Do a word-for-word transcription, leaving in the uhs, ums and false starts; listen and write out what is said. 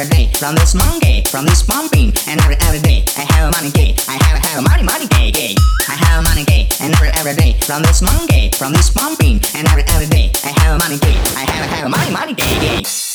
day from this monkey, from this pumping, and every every day I have a money gay. I have have a money money gay gay. I have a money gay, and every every day from this monkey, from this pumping, and every every day I have a money gay. I have have a money money gay gay.